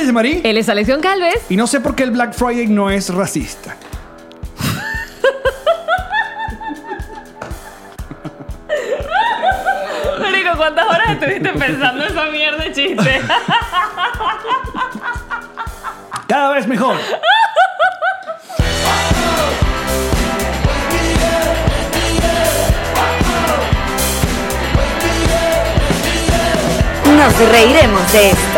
es Marí. Él es Alexión Calves. Y no sé por qué el Black Friday no es racista. Marico, ¿cuántas horas estuviste pensando esa mierda de chiste? Cada vez mejor. Nos reiremos de esto.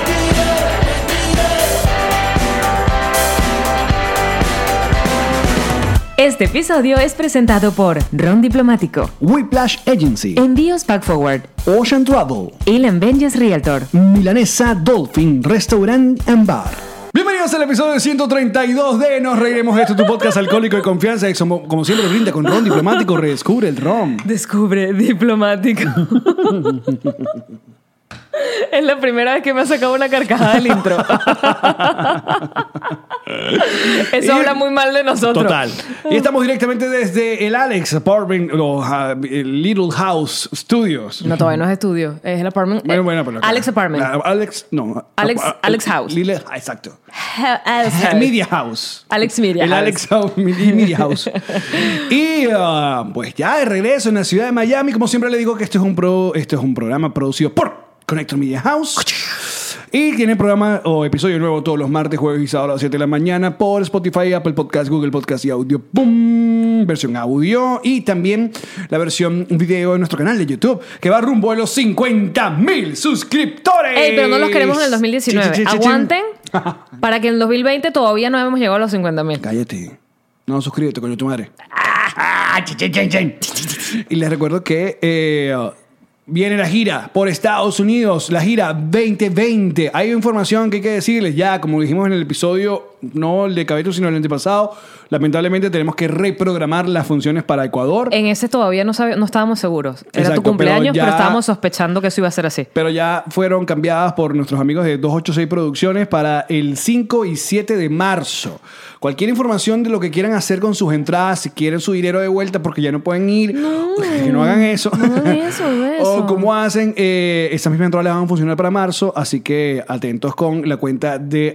Este episodio es presentado por Ron Diplomático, Whiplash Agency, Envíos Pack Forward, Ocean Travel, Ilan Benjes Realtor, Milanesa Dolphin Restaurant and Bar. Bienvenidos al episodio 132 de Nos Reiremos de Esto, tu podcast alcohólico de confianza. Como siempre brinda con Ron Diplomático, redescubre el ron. Descubre Diplomático. Es la primera vez que me ha sacado una carcajada del intro. Eso habla muy mal de nosotros. Total. Y estamos directamente desde el Alex Apartment, el Little House Studios. No, todavía no es estudio. Es el apartment. Bueno, pero Alex Apartment. Alex House. Exacto. Alex House. Media House. Alex Media El House. Alex House, Media House. Y pues ya de regreso en la ciudad de Miami. Como siempre le digo que esto es un programa producido por Connector Media House. Y tiene programa o episodio nuevo todos los martes, jueves y sábados a las 7 de la mañana por Spotify, Apple Podcast, Google Podcast y Audio Boom. Versión audio y también la versión video de nuestro canal de YouTube que va rumbo a los 50,000 suscriptores. Ey, pero no los queremos en el 2019. Aguanten para que en el 2020 todavía no hemos llegado a los 50,000. Cállate. No, suscríbete, coño, tu madre. Y les recuerdo que viene la gira por Estados Unidos, la gira 2020. Hay información que hay que decirles ya, como dijimos en el episodio, no el de Cabello, sino el antepasado. Lamentablemente tenemos que reprogramar las funciones para Ecuador. En ese todavía no estábamos seguros. Era Exacto, tu cumpleaños, pero ya estábamos sospechando que eso iba a ser así. Pero ya fueron cambiadas por nuestros amigos de 286 Producciones para el 5 y 7 de marzo. Cualquier información de lo que quieran hacer con sus entradas, si quieren su dinero de vuelta porque ya no pueden ir, que no hagan eso. No hagan eso. O cómo hacen, esas mismas entradas les van a funcionar para marzo, así que atentos con la cuenta de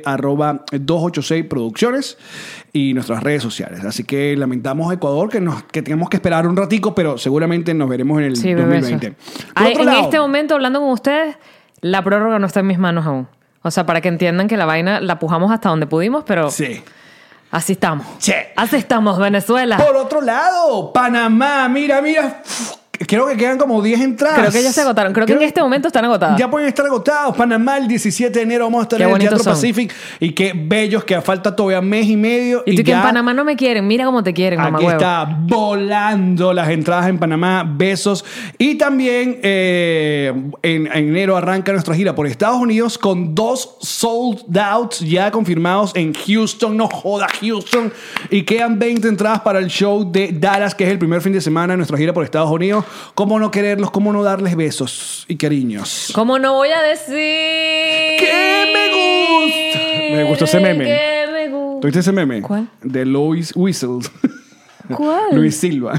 @286 Producciones y nuestras redes sociales. Así que lamentamos Ecuador que tengamos que esperar un ratico, pero seguramente nos veremos en el 2020. En este momento, hablando con ustedes, la prórroga no está en mis manos aún. O sea, para que entiendan que la vaina la pujamos hasta donde pudimos, pero sí. Así estamos. Sí. Así estamos, Venezuela. Por otro lado, Panamá, mira. Creo que quedan como 10 entradas. Creo que ya se agotaron. Creo que en este momento están agotadas. Ya pueden estar agotados. Panamá, el 17 de enero vamos a estar en el Teatro Pacific. Y qué bellos, que falta todavía mes y medio. Y tú que en Panamá no me quieren. Mira cómo te quieren, mamá aquí huevo. está volando las entradas en Panamá. Besos. Y también en enero arranca nuestra gira por Estados Unidos con 2 sold outs ya confirmados en Houston. No joda, Houston. Y quedan 20 entradas para el show de Dallas, que es el primer fin de semana de nuestra gira por Estados Unidos. ¿Cómo no quererlos? ¿Cómo no darles besos y cariños? ¿Cómo no voy a decir que me gusta? Me gustó ese meme. Que me gusta. ¿Tuviste ese meme? ¿Cuál? De Louis Whistles. ¿Cuál? Luis Silva.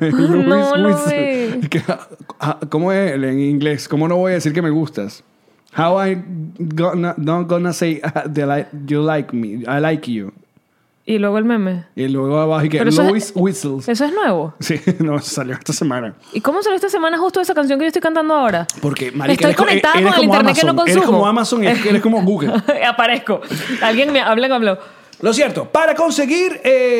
No lo vi. ¿Cómo es en inglés? ¿Cómo no voy a decir que me gustas? How I not gonna say you like me? I like you. Y luego el meme. Y luego abajo y que Louis Whistles. ¿Eso es nuevo? Sí, no, salió esta semana. ¿Y cómo salió esta semana justo esa canción que yo estoy cantando ahora? Porque, marica, estoy conectada con el internet que no consumo. Eres como Amazon, eres como Google. Aparezco. Alguien me habló. Lo cierto, para conseguir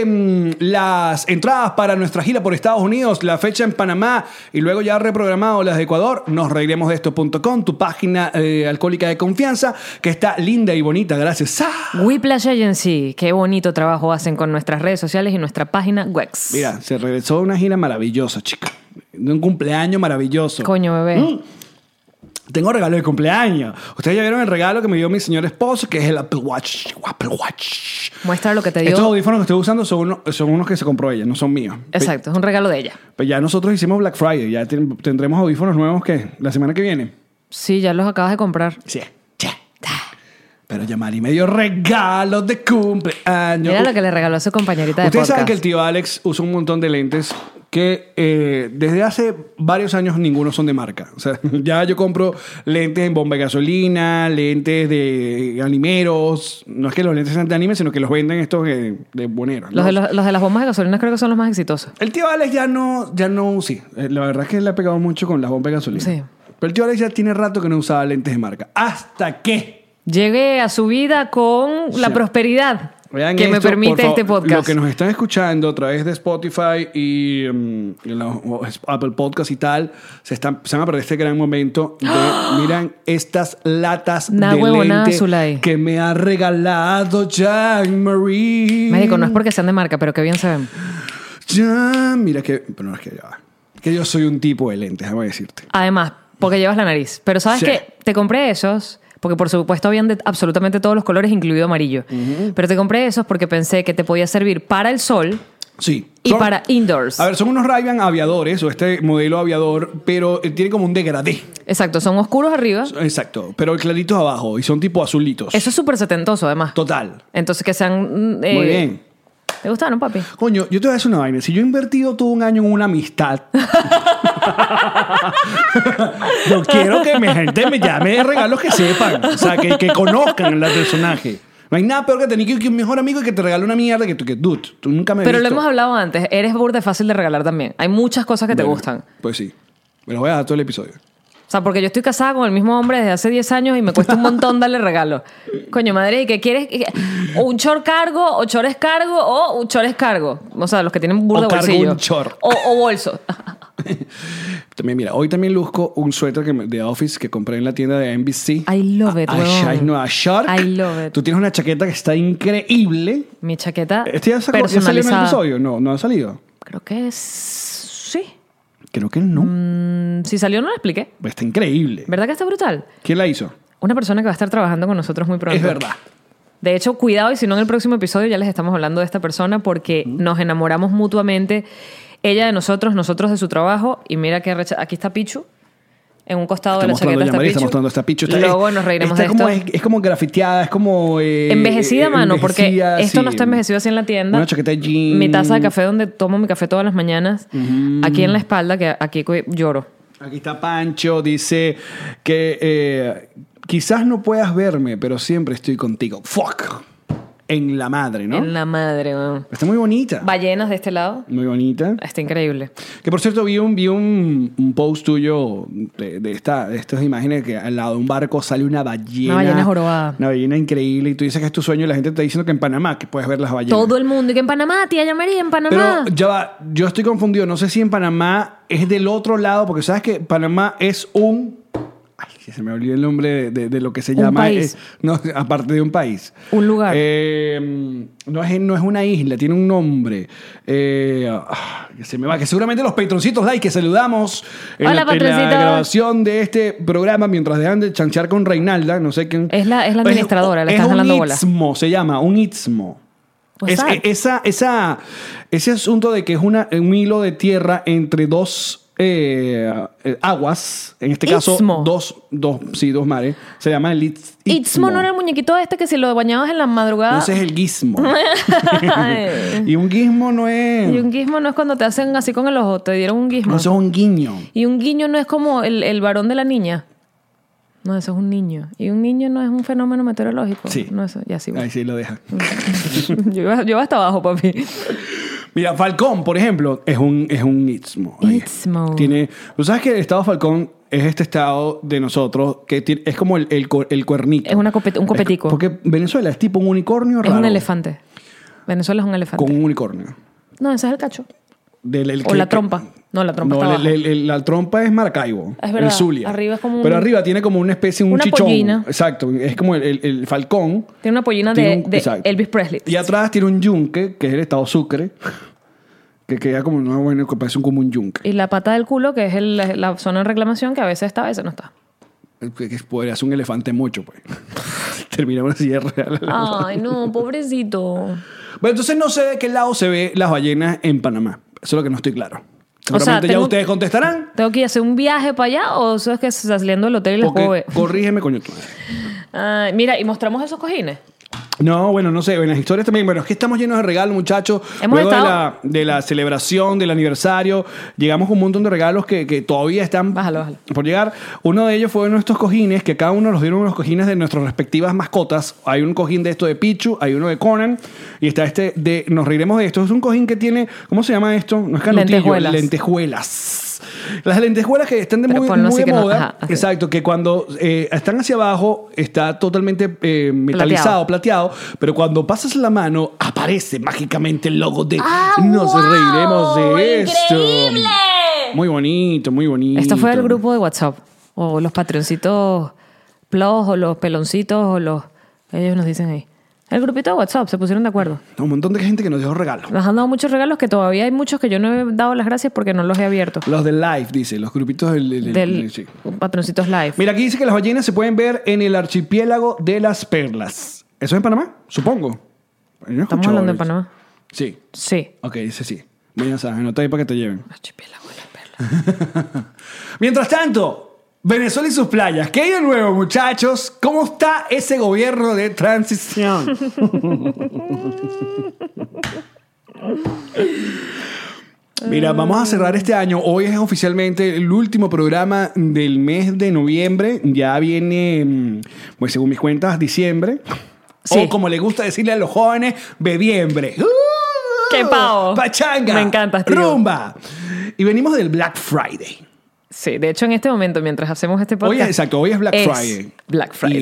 las entradas para nuestra gira por Estados Unidos, la fecha en Panamá y luego ya reprogramado las de Ecuador, nosreiremosdeesto.com, tu página alcohólica de confianza, que está linda y bonita, gracias a Whiplash Agency. Qué bonito trabajo hacen con nuestras redes sociales y nuestra página Wex. Mira, se regresó una gira maravillosa, chica. De un cumpleaños maravilloso. Coño, bebé. Tengo regalo de cumpleaños. Ustedes ya vieron el regalo que me dio mi señor esposo, que es el Apple Watch. Muestra lo que te dio. Estos audífonos que estoy usando son unos que se compró ella, no son míos. Exacto, es un regalo de ella. Pero ya nosotros hicimos Black Friday. Ya tendremos audífonos nuevos que la semana que viene. Sí, ya los acabas de comprar. Sí. Pero Yamari me dio regalos de cumpleaños. Mira lo que le regaló a su compañerita de Ustedes podcast. saben que el tío Alex usa un montón de lentes que desde hace varios años ninguno son de marca. O sea, ya yo compro lentes en bomba de gasolina, lentes de animeros. No es que los lentes sean de anime, sino que los venden estos de boneros, ¿no? Los de las bombas de gasolina creo que son los más exitosos. El tío Alex ya no, sí. La verdad es que le ha pegado mucho con las bombas de gasolina. Sí. Pero el tío Alex ya tiene rato que no usaba lentes de marca. ¿Hasta qué? Llegué a su vida con la Sí. prosperidad Vean que me esto, permite por favor. este podcast. Lo que nos están escuchando a través de Spotify y Apple Podcast y tal, se van a perder este gran momento de, miran estas latas Nah, de huevonada, lente Zulay. que me ha regalado Jean-Marie. Médico, no es porque sean de marca, pero que bien se ven. Ya, mira que... Pero no es que ya va. Que yo soy un tipo de lentes, déjame decirte. Además, porque llevas la nariz. Pero ¿sabes Sí. qué? Te compré esos, porque por supuesto habían de absolutamente todos los colores, incluido amarillo. Pero te compré esos porque pensé que te podía servir para el sol Sí. y para indoors. A ver, son unos Ray-Ban aviadores, o este modelo aviador, pero tiene como un degradé. Exacto, son oscuros arriba. Exacto, pero claritos abajo y son tipo azulitos. Eso es súper setentoso, además. Total. Entonces, que sean... Muy bien. ¿Te gustaron, papi? Coño, yo te voy a decir una vaina. Si yo he invertido todo un año en una amistad, yo quiero que mi gente me llame de regalos que sepan. O sea, que conozcan el personaje. No hay nada peor que tener que un mejor amigo y que te regale una mierda que dude, tú nunca me has Pero lo visto. hemos hablado antes. Eres burda fácil de regalar también. Hay muchas cosas que te Bueno, gustan. Pues sí. Me los voy a dar todo el episodio. O sea, porque yo estoy casada con el mismo hombre desde hace 10 años y me cuesta un montón darle regalos. Coño, madre, ¿y qué quieres? ¿Un short cargo o chores cargo o un chores cargo? O sea, los que tienen burda O cargo bolsillo. un short. O bolso. También, mira, hoy también luzco un suéter de Office que compré en la tienda de NBC. I love it, huevón. Nueva York. I love it. Tú tienes una chaqueta que está increíble. Mi chaqueta ¿Este ya salió en el personalizada. episodio? No ha salido. Creo que es... Sí. Creo que no. Si salió no lo expliqué. Está increíble. ¿Verdad que está brutal? ¿Quién la hizo? Una persona que va a estar trabajando con nosotros muy pronto. Es verdad. De hecho, cuidado, y si no en el próximo episodio ya les estamos hablando de esta persona porque nos enamoramos mutuamente. Ella de nosotros de su trabajo. Y mira que aquí está Pichu. En un costado de la chaqueta está Pichu. Está mostrando esta Pichu. Luego nos reiremos de como, esto. es como grafiteada, es como... Envejecida, mano, porque envejecida, esto sí. no está envejecido así en la tienda. Una chaqueta de jean. Mi taza de café donde tomo mi café todas las mañanas. Aquí en la espalda, que aquí lloro. Aquí está Pancho, dice que quizás no puedas verme, pero siempre estoy contigo. ¡Fuck! En la madre, ¿no? En la madre, man. Está muy bonita. Ballenas de este lado. Muy bonita. Está increíble. Que por cierto, vi un post tuyo de estas imágenes que al lado de un barco sale una ballena. Una ballena jorobada. Una ballena increíble. Y tú dices que es tu sueño y la gente te está diciendo que en Panamá que puedes ver las ballenas. Todo el mundo. Y que en Panamá, tía Yamari, en Panamá. Pero ya va, yo estoy confundido. No sé si en Panamá es del otro lado, porque sabes que Panamá es un... Ay, que se me olvidó el nombre de lo que se Un llama. país. No, aparte de un país. Un lugar. No es una isla, tiene un nombre. Que se me va, que seguramente los patroncitos like que saludamos en Hola, la patroncitos. grabación de este programa mientras dejan de chanchar con Reinalda, no sé quién. Es la administradora, le estás jalando bola. Es un istmo, se llama, un istmo. What's that? Ese asunto de que es un hilo de tierra entre dos aguas, en este caso Istmo. dos mares, se llama el Istmo no era el muñequito este que si lo bañabas en la madrugada. No, ese es el guismo. Y un guismo no es... Y un guismo no es cuando te hacen así con el ojo, te dieron un guismo. No, eso es un guiño. Y un guiño no es como el varón de la niña. No, eso es un niño. Y un niño no es un fenómeno meteorológico. Sí. No, eso, ya sí. Ahí sí lo deja. yo iba hasta abajo, papi. Mira, Falcón, por ejemplo, es un istmo. Ahí. Istmo. Tú sabes que el estado Falcón es este estado de nosotros que es como el cuernito. Es un copetico. Porque Venezuela es tipo un unicornio Es raro. un elefante. Venezuela es un elefante. Con un unicornio. No, ese es el cacho. El O la trompa. No, la trompa está No, abajo. la trompa es Maracaibo. Es verdad. El Zulia. Arriba es como un... Pero arriba tiene como una especie, un Una chichón. pollina. Exacto. Es como el falcón. Tiene una pollina Tiene de exacto. Elvis Presley. Y atrás tiene un yunque, que es el estado Sucre. Que queda como, no, bueno, que parece como un yunque. Y la pata del culo, que es la zona de reclamación, que a veces está, a veces no está. Que podría ser un elefante mucho, pues. Terminamos así de real. Ay, no, pobrecito. Bueno, entonces no sé de qué lado se ve las ballenas en Panamá. Eso es lo que no estoy claro. O sea, Seguramente ya ustedes contestarán. ¿Tengo que ir a hacer un viaje para allá o eso es que se está saliendo del hotel y les puedo Porque, ver? corrígeme, coño, tú. Ay, mira, y mostramos esos cojines. No, bueno, no sé, en las historias también. Bueno, es que estamos llenos de regalos, muchachos. Hemos Luego estado- de la celebración, del aniversario, llegamos con un montón de regalos que todavía están Bájalo. por llegar. Uno de ellos fue nuestros cojines, que cada uno nos dieron unos cojines de nuestras respectivas mascotas. Hay un cojín de esto de Pichu, hay uno de Conan, y está este de Nos reiremos de esto. Es un cojín que tiene, ¿cómo se llama esto? No es canutillo, Lentejuelas. lentejuelas. Las lentejuelas que están Pero muy, ponlo muy así de que no- moda. ajá, así. Exacto, que cuando están hacia abajo está totalmente metalizado, plateado, pero cuando pasas la mano aparece mágicamente el logo de Nos reiremos de esto. ¡Increíble! Muy bonito, muy bonito. Esto fue el grupo de WhatsApp. O los Patreoncitos Plus, o los Peloncitos, o los... Ellos nos dicen ahí. El grupito de WhatsApp, se pusieron de acuerdo. Un montón de gente que nos dejó regalos. Nos han dado muchos regalos que todavía hay muchos que yo no he dado las gracias porque no los he abierto. Los del live, dice, los grupitos Del sí. Patroncitos Live. Mira, aquí dice que las ballenas se pueden ver en el archipiélago de las Perlas. ¿Eso es en Panamá? Supongo. Yo no he ¿Estamos escuchado hablando de eso. Panamá? Sí. Sí. Ok, dice sí. Bueno, ya sabes, anota ahí para que te lleven. Archipiélago de las Perlas. Mientras tanto, Venezuela y sus playas. ¿Qué hay de nuevo, muchachos? ¿Cómo está ese gobierno de transición? Mira, vamos a cerrar este año. Hoy es oficialmente el último programa del mes de noviembre. Ya viene, pues según mis cuentas, diciembre. Sí. O como le gusta decirle a los jóvenes, bebiembre. ¡Qué pavo! ¡Pachanga! Me encanta, tío. ¡Rumba! Y venimos del Black Friday. Sí, de hecho en este momento, mientras hacemos este podcast... Hoy, exacto, hoy es Black Friday. Black Friday.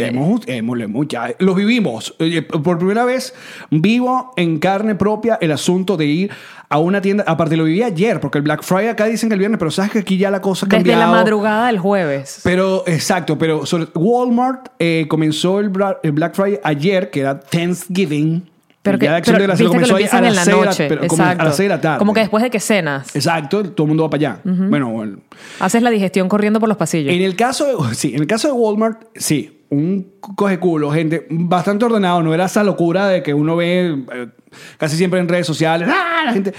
Y ya los vivimos. Por primera vez vivo en carne propia el asunto de ir a una tienda. Aparte lo viví ayer, porque el Black Friday acá dicen que el viernes, pero sabes que aquí ya la cosa ha Desde cambiado. la madrugada del jueves. Pero, exacto, pero Walmart comenzó el Black Friday ayer, que era Thanksgiving. Pero Ya la acción de gracias viste que lo comenzó ahí empiezan en la noche. pero como a las 6 de la tarde. Como que después de que cenas. Exacto, todo el mundo va para allá. Bueno, Haces la digestión corriendo por los pasillos. en el caso de Walmart, sí, un coge culo, gente, bastante ordenado, no era esa locura de que uno ve casi siempre en redes sociales, la gente.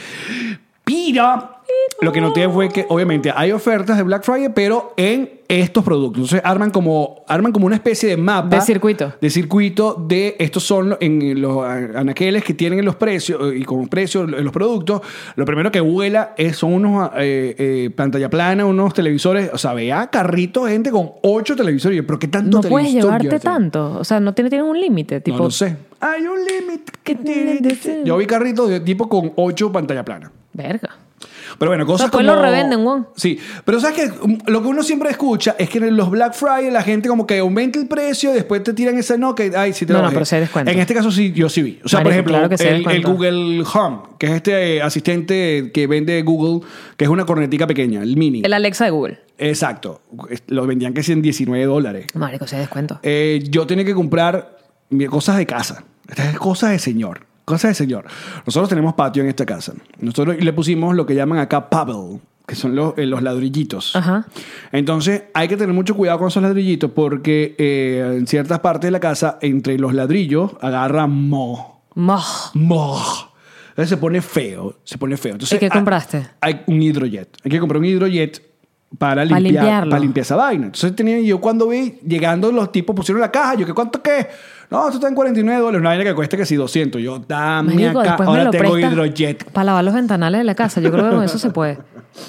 Pero lo que noté fue que obviamente hay ofertas de Black Friday, pero en estos productos. Entonces arman como una especie de mapa. De circuito. De circuito de estos son en los anaqueles que tienen los precios y con precios en los productos. Lo primero que vuela son unos pantalla plana, unos televisores. O sea, vea carritos, gente con 8 televisores. Yo, ¿pero qué tanto No puedes televisor llevarte llevas? tanto. O sea, no tienen un límite. Tipo, No lo sé. Hay un límite que tiene que ser. Yo vi carritos de tipo con 8 pantalla plana. Verga. Pero bueno, cosas Después como... lo revenden, Juan. Sí, pero ¿sabes qué? Lo que uno siempre escucha es que en los Black Friday la gente como que aumenta el precio y después te tiran esa no, que ay, sí te No, lo no, bajé. pero sí hay descuento. En este caso sí, yo sí vi. O sea, por Marico, ejemplo, claro que sí hay el descuento. Google Home, que es este asistente que vende Google, que es una cornetica pequeña, el mini. El Alexa de Google. Exacto. Lo vendían que sí en $19. Marico, se descuento. Yo tenía que comprar cosas de casa. Estas es cosas de señor. Cosas de señor. Nosotros tenemos patio en esta casa. Nosotros le pusimos lo que llaman acá pebble, que son los ladrillitos. Ajá. Entonces hay que tener mucho cuidado con esos ladrillitos porque en ciertas partes de la casa, entre los ladrillos, agarra moho. Moh. Moho. Entonces se pone feo. Se pone feo. Entonces, ¿Y qué compraste? Hay un hidrojet. Hay que comprar un hidrojet para limpiarlo. limpiar esa vaina. Entonces yo cuando vi, llegando los tipos pusieron la caja, yo, ¿qué cuánto qué? No, esto está en $49, una vaina que cuesta que sí 200. Yo, dame Marico, acá, después me ahora lo tengo prestas hidrojet. para lavar los ventanales de la casa. Yo creo que con eso se puede.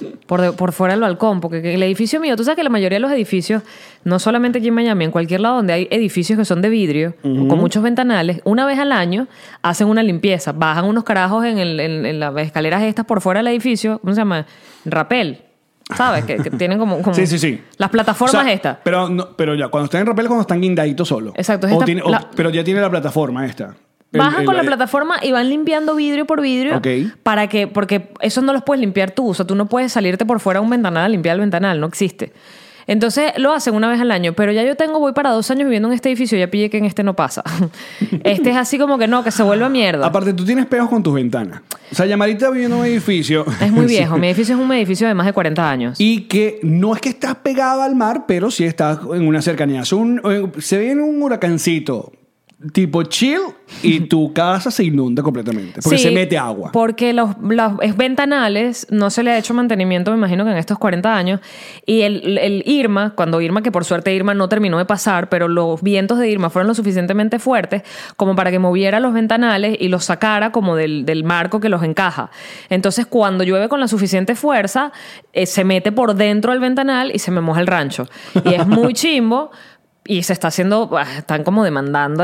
Por fuera del balcón. Porque el edificio mío, tú sabes que la mayoría de los edificios, no solamente aquí en Miami, en cualquier lado donde hay edificios que son de vidrio, con muchos ventanales, una vez al año hacen una limpieza. Bajan unos carajos en las escaleras estas por fuera del edificio. ¿Cómo se llama? Rapel. ¿Sabes? Que tienen como Sí. las plataformas O sea, estas. Pero ya, cuando están en rappel, cuando están guindaditos solo. Exacto, es O esta- tiene- pero ya tiene la plataforma esta. Bajan con la plataforma y van limpiando vidrio por vidrio. Ok. Porque esos no los puedes limpiar tú. O sea, tú no puedes salirte por fuera a un ventanal a limpiar el ventanal. No existe. Entonces lo hacen una vez al año. Pero ya voy para 2 años viviendo en este edificio. Ya pillé que en este no pasa. Este es así como que no, que se vuelve mierda. Aparte, tú tienes espejos con tus ventanas. O sea, Yamarita viviendo en un edificio. Es muy Sí. viejo. Mi edificio es un edificio de más de 40 años. Y que no es que estás pegado al mar, pero sí estás en una cercanía. Se viene un huracancito tipo chill y tu casa se inunda completamente. Porque Sí, se mete agua. Porque los ventanales no se le ha hecho mantenimiento, me imagino que en estos 40 años. Y el Irma, cuando Irma, que por suerte Irma no terminó de pasar, pero los vientos de Irma fueron lo suficientemente fuertes como para que moviera los ventanales y los sacara como del marco que los encaja. Entonces, cuando llueve con la suficiente fuerza, se mete por dentro del ventanal y se me moja el rancho. Y es muy chimbo. Y se está haciendo, están como demandando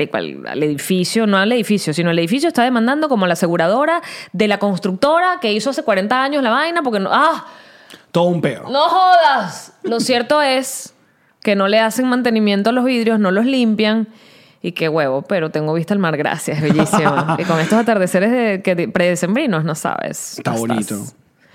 al edificio, no al edificio, sino el edificio está demandando como la aseguradora de la constructora que hizo hace 40 años la vaina porque no, Todo un peo. no jodas. Lo cierto es que no le hacen mantenimiento a los vidrios, no los limpian. Y qué huevo, pero tengo vista al mar, gracias, bellísimo. Y con estos atardeceres predecembrinos, no sabes. Está no bonito. estás.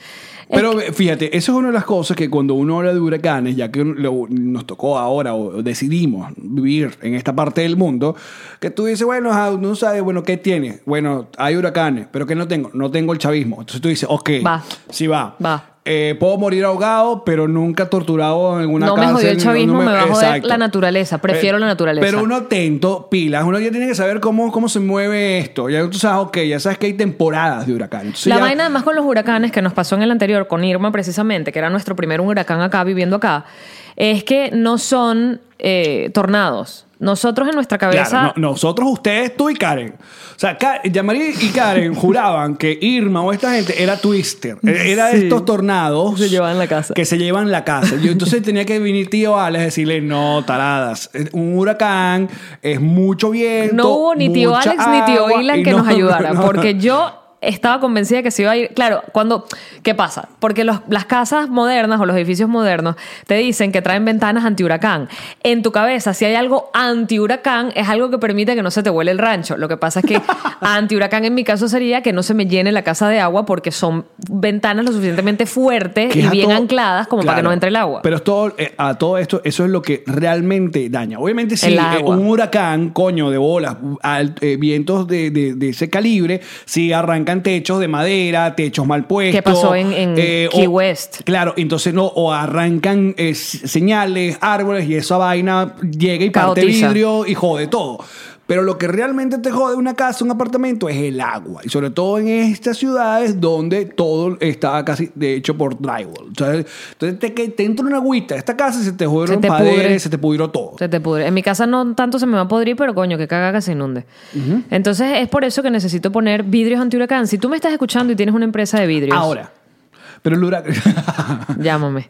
Pero fíjate, eso es una de las cosas que cuando uno habla de huracanes, ya que nos tocó ahora o decidimos vivir en esta parte del mundo, que tú dices, bueno, no sabes, bueno, ¿qué tiene? Bueno, hay huracanes, pero ¿qué no tengo? No tengo el chavismo. Entonces tú dices, ok, Va. sí va. Va. Puedo morir ahogado, pero nunca torturado en alguna No cárcel. me jodió el chavismo, me va a joder Exacto. la naturaleza. Prefiero la naturaleza. Pero uno atento, pilas, uno ya tiene que saber cómo se mueve esto. Ya tú sabes, ok, ya sabes que hay temporadas de huracán. Entonces La ya- vaina además con los huracanes que nos pasó en el anterior, con Irma precisamente, que era nuestro primer huracán acá, viviendo acá, es que no son tornados. Nosotros en nuestra cabeza... Claro, nosotros, ustedes, tú y Karen. O sea, Yamari y Karen juraban que Irma o esta gente era Twister. Era de Sí. estos tornados Se llevan la casa. que se llevan la casa. Yo entonces tenía que venir tío Alex a decirle, no, taradas. Un huracán es mucho viento. No hubo ni tío mucha Alex ni tío agua, Ilan y que no- nos ayudara, no. porque yo estaba convencida que se iba a ir. Claro, ¿qué pasa? Porque las casas modernas o los edificios modernos te dicen que traen ventanas antihuracán. En tu cabeza, si hay algo antihuracán, es algo que permite que no se te vuele el rancho. Lo que pasa es que antihuracán en mi caso sería que no se me llene la casa de agua porque son ventanas lo suficientemente fuertes Que y es a bien todo- ancladas como para que Claro, no entre el agua. Pero a todo esto, eso es lo que realmente daña. Obviamente, si El agua. un huracán, coño, de bolas, vientos de ese calibre, si arrancan techos de madera, techos mal puestos. ¿Qué pasó en Key West? Claro, entonces o arrancan señales, árboles y esa vaina llega y parte Caotiza. vidrio y jode todo. Pero lo que realmente te jode una casa, un apartamento, es el agua. Y sobre todo en estas ciudades donde todo está casi de hecho por drywall. O sea, entonces te entra una agüita. Esta casa se te jodieron Se te paredes, pudre. se te pudrió todo. Se te pudre. En mi casa no tanto se me va a podrir, pero coño, que caga que se inunde. Entonces es por eso que necesito poner vidrios antihuracán. Si tú me estás escuchando y tienes una empresa de vidrios, Ahora. Pero el huracán... llámame.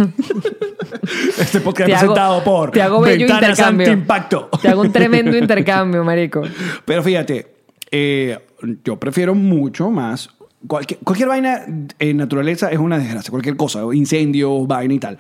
Este podcast Te es hago- presentado por te hago bello Ventanas intercambio. Antiimpacto. Te hago un tremendo intercambio, marico. Pero fíjate, yo prefiero mucho más. Cualquier vaina en naturaleza es una desgracia. Cualquier cosa, incendios, vaina y tal.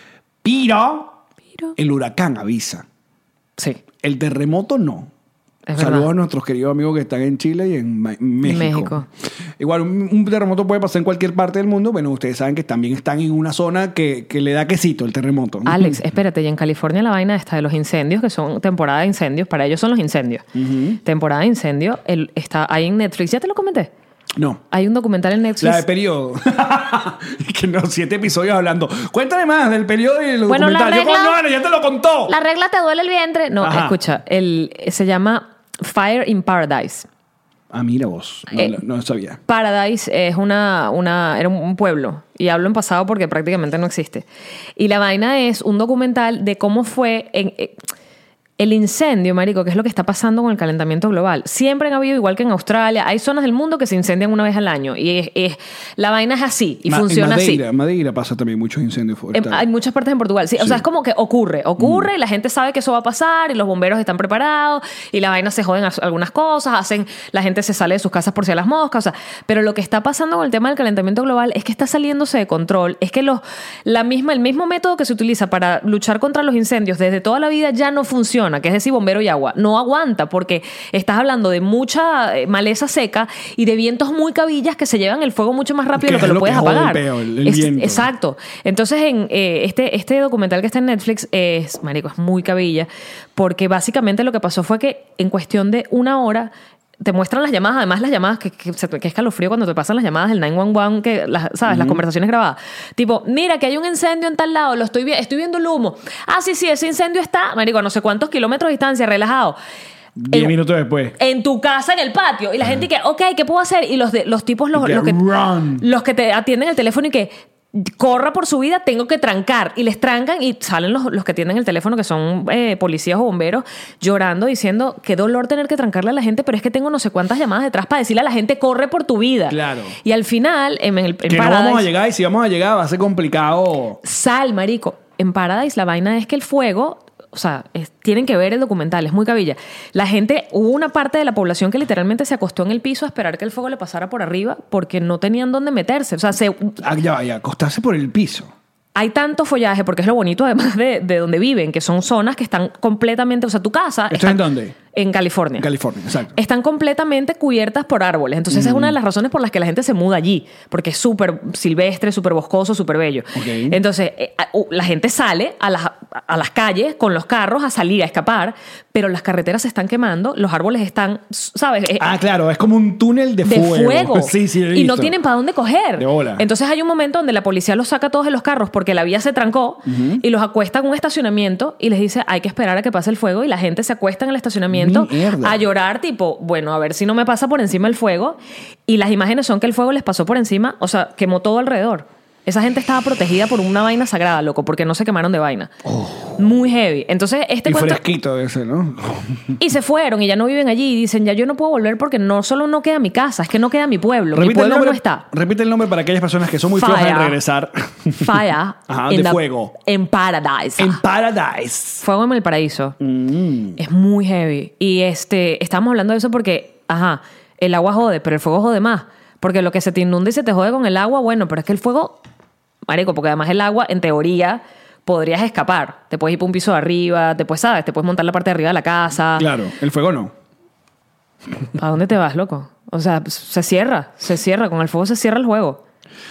Pero el huracán avisa. Sí. El terremoto no. Es Saludos verdad. a nuestros queridos amigos que están en Chile y en México. México. Igual un terremoto puede pasar en cualquier parte del mundo. Bueno, ustedes saben que también están en una zona que le da quesito el terremoto. Alex, espérate, y en California la vaina está de los incendios, que son temporada de incendios, para ellos son los incendios. Temporada de incendio, está ahí en Netflix, ya te lo comenté. No. Hay un documental en Netflix. La de periodo. Que no, 7 episodios hablando. Cuéntame más del periodo y el Bueno, la documental. Yo, regla- coño, Ana, ya te lo contó. La regla te duele el vientre. No, Ajá. escucha, se llama Fire in Paradise. Ah, mira vos. No sabía. Paradise es era un pueblo, y hablo en pasado porque prácticamente no existe. Y la vaina es un documental de cómo fue el incendio, marico, que es lo que está pasando con el calentamiento global. Siempre han habido, igual que en Australia, hay zonas del mundo que se incendian una vez al año. Y la vaina es así, y funciona así. En Madeira pasa también muchos incendios forestales. Hay muchas partes en Portugal, sí. O Sí. sea, es como que ocurre y la gente sabe que eso va a pasar y los bomberos están preparados y la vaina se joden algunas cosas, la gente se sale de sus casas por si a las moscas, o sea, pero lo que está pasando con el tema del calentamiento global es que está saliéndose de control, es que el mismo método que se utiliza para luchar contra los incendios desde toda la vida ya no funciona, que es decir, bombero y agua, no aguanta porque estás hablando de mucha maleza seca y de vientos muy cabillas que se llevan el fuego mucho más rápido de lo que es lo lo puedes que jode el apagar. peo, el viento. Exacto. Entonces, en este documental que está en Netflix es muy cabilla, porque básicamente lo que pasó fue que en cuestión de una hora te muestran las llamadas, además las llamadas que escalofrío cuando te pasan las llamadas del 911, ¿sabes? Las conversaciones grabadas. Tipo, mira que hay un incendio en tal lado, estoy viendo el humo. Ah, sí, ese incendio está, marico, a no sé cuántos kilómetros de distancia, relajado. 10 minutos después. En tu casa, en el patio. Y la gente que, ok, ¿qué puedo hacer? Y los tipos, los que te atienden el teléfono y que corra por su vida, tengo que trancar. Y les trancan y salen los que atienden el teléfono, que son policías o bomberos, llorando, diciendo, qué dolor tener que trancarle a la gente, pero es que tengo no sé cuántas llamadas detrás para decirle a la gente, corre por tu vida. Claro. Y al final, en que Paradise, no vamos a llegar, y si vamos a llegar va a ser complicado. marico. En Paradise la vaina es que el fuego... O sea, tienen que ver el documental, es muy cabilla. La gente, hubo una parte de la población que literalmente se acostó en el piso a esperar que el fuego le pasara por arriba porque no tenían dónde meterse. O sea, Ya, acostarse por el piso. hay tanto follaje, porque es lo bonito además de donde viven, que son zonas que están completamente... O sea, tu casa... ¿Esto es en dónde? En California. En California, exacto. Están completamente cubiertas por árboles. Entonces esa es una de las razones por las que la gente se muda allí. Porque es súper silvestre, súper boscoso, súper bello. Okay. Entonces la gente sale a las calles con los carros a salir, a escapar, pero las carreteras se están quemando, los árboles están, ¿sabes? Claro, es como un túnel de fuego. Sí, lo he Y no visto. tienen para dónde coger. De bola. Entonces hay un momento donde la policía los saca todos de los carros porque la vía se trancó y los acuesta en un estacionamiento y les dice, hay que esperar a que pase el fuego, y la gente se acuesta en el estacionamiento Mierda. a llorar, tipo, bueno, a ver si no me pasa por encima el fuego. Y las imágenes son que el fuego les pasó por encima, o sea, quemó todo alrededor. Esa gente estaba protegida por una vaina sagrada, loco, porque no se quemaron de vaina. Muy heavy. Entonces, Y fresquito ese, ¿no? Y se fueron y ya no viven allí. Y dicen, ya yo no puedo volver porque no solo no queda mi casa, es que no queda mi pueblo. Mi pueblo no está. Repite el nombre para aquellas personas que son muy flojas en regresar. Fire. Ajá, de fuego. En Paradise. En Paradise. Fuego en el paraíso. Es muy heavy. Y estamos hablando de eso porque, el agua jode, pero el fuego jode más. Porque lo que se te inunda y se te jode con el agua, bueno, pero es que el fuego, marico, porque además el agua, en teoría, podrías escapar. Te puedes ir para un piso de arriba, te puedes montar la parte de arriba de la casa. Claro, el fuego no. ¿A dónde te vas, loco? O sea, se cierra. Con el fuego se cierra el juego.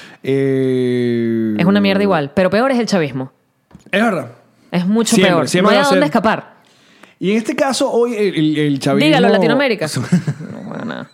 Es una mierda igual. Pero peor es el chavismo. Es verdad. Es mucho Siempre, peor. siempre No hay va a a dónde ser- escapar. Y en este caso, hoy el chavismo... Dígalo, Latinoamérica. No, bueno, nada.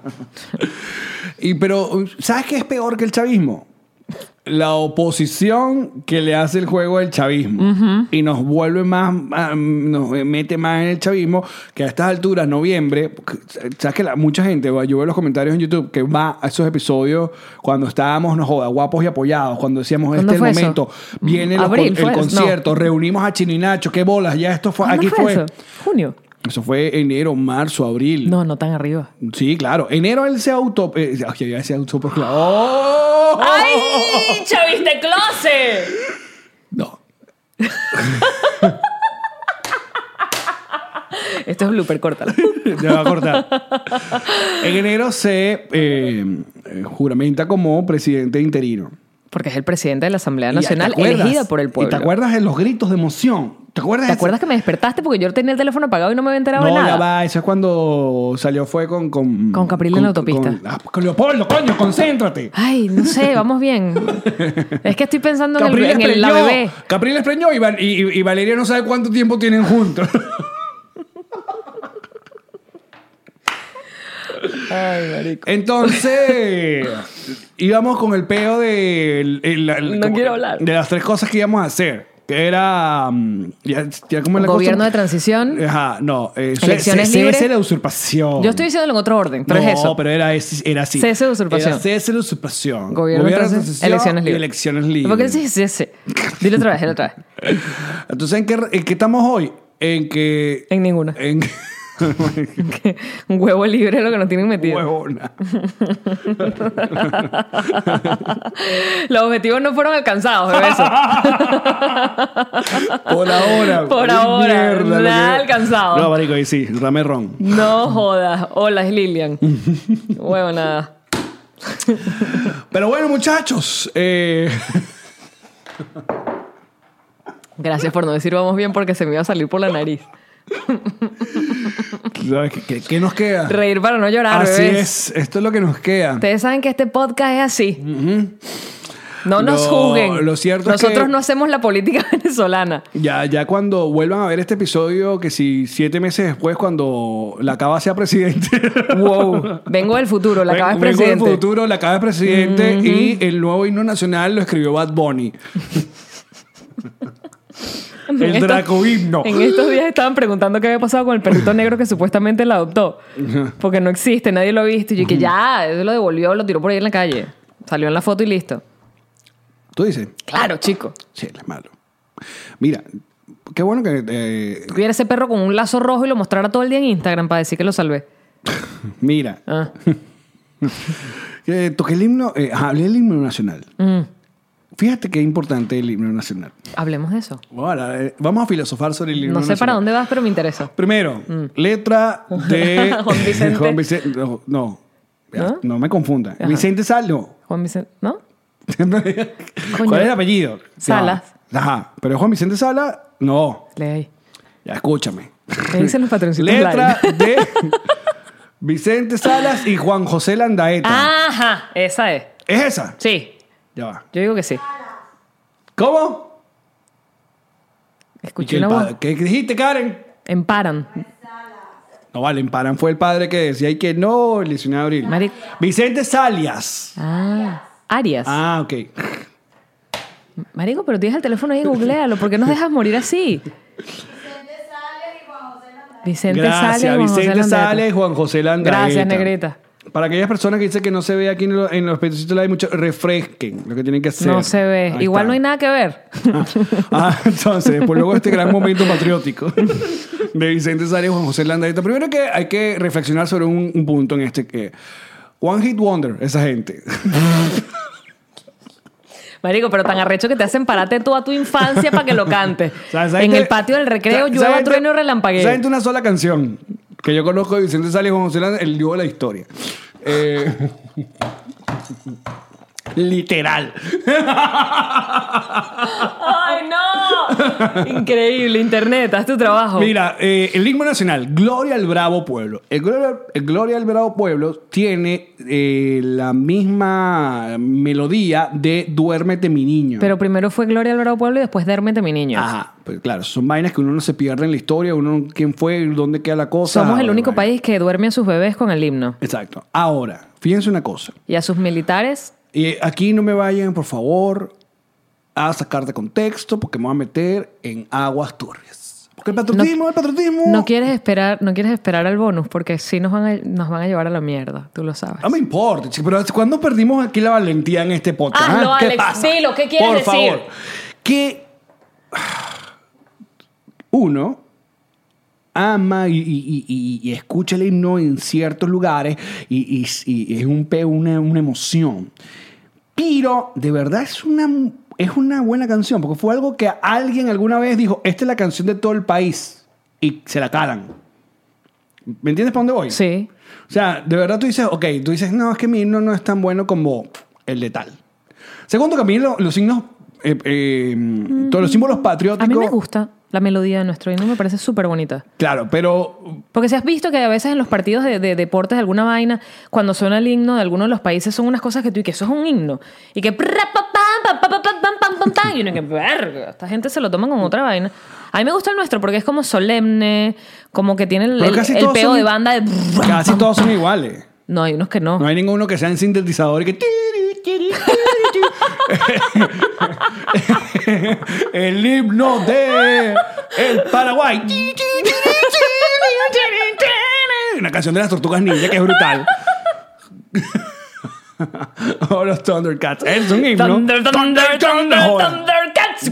Pero, ¿sabes qué es peor que el chavismo? La oposición que le hace el juego al chavismo. Y nos vuelve más, nos mete más en el chavismo, que a estas alturas, noviembre, sabes que mucha gente, yo veo los comentarios en YouTube, que va a esos episodios cuando estábamos, no joda, guapos y apoyados, cuando decíamos, este es el ¿Cuándo fue momento, viene Abril, el ¿fue? concierto, reunimos a Chino y Nacho, qué bolas, ya esto fue, ¿Cuándo aquí fue. eso? ¿Junio? Eso fue enero, marzo, abril. No tan arriba. Sí, claro. Enero él se se autoproclamó. ¡Oh! ¡Ay! ¡Chaviste closet! No. Esto es blooper, córtalo. Ya va a cortar. En enero se juramenta como presidente interino. Porque es el presidente de la Asamblea Y Nacional ¿te acuerdas? elegida por el pueblo. ¿Y te acuerdas de los gritos de emoción? ¿Te acuerdas? ¿Te acuerdas que me despertaste porque yo tenía el teléfono apagado y no me había enterado de No, nada? ya va. Eso es cuando salió fue con Capriles en la autopista. Con Leopoldo, coño, concéntrate. Ay, no sé, vamos bien. Es que estoy pensando Capriles en la bebé. Capriles preñó y Valeria no sabe cuánto tiempo tienen juntos. Ay, marico. Entonces, íbamos con el peo No quiero hablar. de las 3 cosas que íbamos a hacer. Que era... ya como la Gobierno de cosa, transición. Ajá, no. Elecciones libres. Cese de usurpación. Yo estoy diciéndolo en otro orden, pero no, es eso. pero era así. Cese de usurpación. Era cese de usurpación. Gobierno de transición. Elecciones y libres. elecciones libres. ¿Por qué dices ese? Dile otra vez, Entonces, ¿en qué estamos hoy? En que... En ninguna. Un huevo libre es lo que nos tienen metido. Huevona. Los objetivos no fueron alcanzados, bebé. Por ahora. Por Ay, ahora. mierda, Nada alcanzado. No, marico, ahí sí. Dame ron. No jodas. Hola, es Lilian. Huevo, nada. Pero bueno, muchachos. Gracias por no decir vamos bien porque se me iba a salir por la nariz. ¿Sabes qué nos queda? Reír para no llorar, Así bebés. es. Esto es lo que nos queda. Ustedes saben que este podcast es así. No nos juzguen. Lo cierto es Nosotros que- no hacemos la política venezolana. Ya cuando vuelvan a ver este episodio, que si 7 meses después, cuando la Cava sea presidente. Wow. Vengo del futuro, la acaba es Vengo presidente. del futuro, la Cava es presidente y el nuevo himno nacional lo escribió Bad Bunny. El Dracohimno. En estos días estaban preguntando qué había pasado con el perrito negro que supuestamente la adoptó. Porque no existe, nadie lo ha visto. Y yo que ya, él lo devolvió, lo tiró por ahí en la calle. Salió en la foto y listo. ¿Tú dices? Claro, chico. Sí, él es malo. Mira, qué bueno que... Tuviera ese perro con un lazo rojo y lo mostrara todo el día en Instagram para decir que lo salvé. Mira, Ah. toqué el himno, hablé del himno nacional. Mm. Fíjate qué importante el himno nacional. Hablemos de eso. Ahora, vamos a filosofar sobre el himno No nacional. sé para dónde vas, pero me interesa. Primero, letra de... Juan Vicente. Juan Vicente. No, ¿No? no me confunda. Ajá. Vicente Sal, no. Juan Vicente, ¿no? ¿Cuál es el apellido? Salas. Ya. Ajá. Pero Juan Vicente Sala, no. Lee ahí. Ya, escúchame. ¿Qué dicen los patroncitos? Letra online? de Vicente Salas y Juan José Landaeta. Ajá, esa es. ¿Es esa? Sí, Ya va. yo digo que sí. ¿Cómo? ¿Y Escuché una voz. ¿Qué dijiste, Karen? Emparan. No vale, Emparan fue el padre que decía y que no, el 19 de abril. Mari- Vicente Salias. Ah, Arias. Ah, ok. Marico, pero tienes el teléfono ahí, googlealo. ¿Por qué nos dejas morir así? Vicente Sales y Gracias, Juan José Vicente Landaeta. Sales y Juan José Landaeta. Gracias, negrita. Para aquellas personas que dicen que no se ve aquí en los pedacitos hay mucho, refresquen lo que tienen que hacer. No se ve. Ahí Igual está. no hay nada que ver. Entonces, después luego este gran momento patriótico de Vicente Sales y Juan José Landaeta. Primero que hay que reflexionar sobre un punto en este que One Hit Wonder, esa gente. Marico, pero tan arrecho que te hacen pararte toda tu infancia para que lo cantes. O sea, esa En gente- el patio del recreo, esa llueva, gente- trueno y relampagueo. Esa gente una sola canción que yo conozco de Vicente Sales y Juan José Landaeta, el dios de la historia. Literal. ¡Ay, no! Increíble, internet, haz tu trabajo. Mira, el himno nacional, Gloria al Bravo Pueblo. El Gloria al Bravo Pueblo tiene la misma melodía de Duérmete mi niño. Pero primero fue Gloria al Bravo Pueblo y después Dérmete mi niño. Ajá, pues claro, son vainas que uno no se pierde en la historia, uno quién fue, dónde queda la cosa. Somos el único Bueno. país que duerme a sus bebés con el himno. Exacto. Ahora, fíjense una cosa. Y a sus militares, Y aquí no me vayan, por favor, a sacar de contexto porque me voy a meter en aguas turbias. Porque el patriotismo... no quieres esperar al bonus porque sí nos van a llevar a la mierda, tú lo sabes. No me importa, chico, pero ¿cuándo perdimos aquí la valentía en este podcast? Hazlo, ¿Qué Alex, pasa? dilo, ¿qué quieres Por decir? favor, que uno ama y escucha el himno en ciertos lugares y es una emoción. Pero de verdad es una buena canción, porque fue algo que alguien alguna vez dijo, esta es la canción de todo el país, y se la calan. ¿Me entiendes para dónde voy? Sí. O sea, de verdad tú dices, no, es que mi himno no es tan bueno como el de tal. Segundo, que a mí los signos, todos los símbolos A patrióticos... mí me gusta la melodía de nuestro himno, me parece súper bonita. Claro, pero... Porque si has visto que a veces en los partidos de deportes de alguna vaina, cuando suena el himno de alguno de los países, son unas cosas que tú y que eso es un himno. Y que... Y uno que... Verga, esta gente se lo toma como otra vaina. A mí me gusta el nuestro porque es como solemne, como que tiene Pero casi el todos peo son- de banda de... Casi todos son iguales. No, hay unos que no. No hay ninguno que sea en sintetizador y que... El himno de el Paraguay. Una canción de las Tortugas Ninja que es brutal. O los Thundercats. Es un himno. Joder. Thundercats.